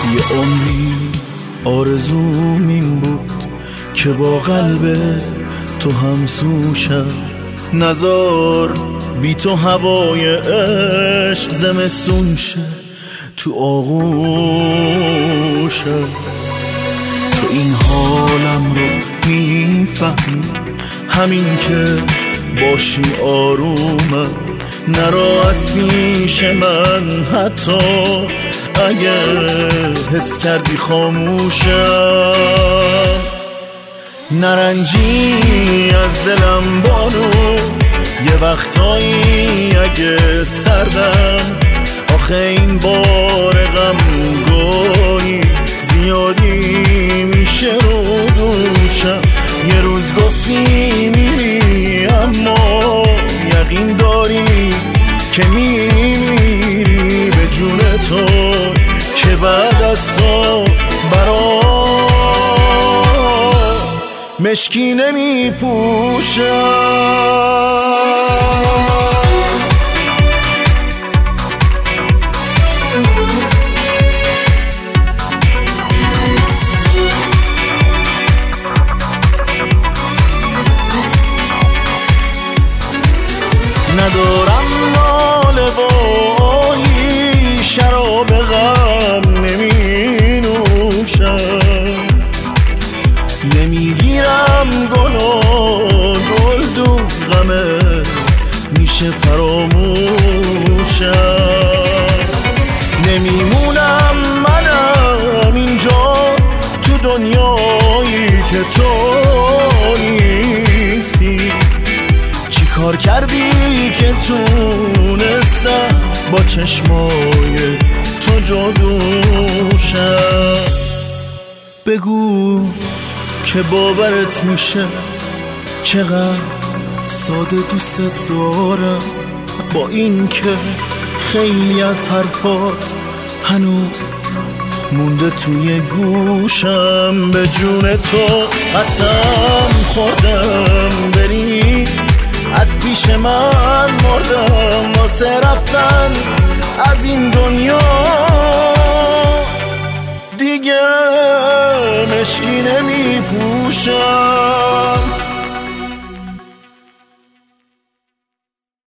یه عمری آرزوم این بود که با قلب تو همسوشم، نزار بی تو هوای عشق زمستون شه تو آغوشم. تو این حالم رو میفهمی، همین که باشی آرومم، نرا از پیش من حتی اگه حس کردی خاموشم. نرنجی از دلم بانو، یه وقتایی اگه سردم، آخه این بار غم گاهی زیادی میشه رو دوشم. یه روز گفتی میری اما یقین داری که میری به جون تو، که بعد از تو برا مشکی نمیپوشم. ندارم ناله وایی، شراب غم نمی نوشم، نمیگیرم گل و گلدون، غمت میشه فراموشم. نمیمونم منم اینجا تو دنیایی که تو نیستی، چی کار کردی که تونستم با چشمای تو جادوشم. بگو که باورت میشه چقدر ساده دوست دارم، با این که خیلی از حرفات هنوز مونده توی گوشم. به جون تو قسم خوردم بری، از پیش من مردم واسه رفتن از این دنیا، دیگه مشکی نمی پوشم.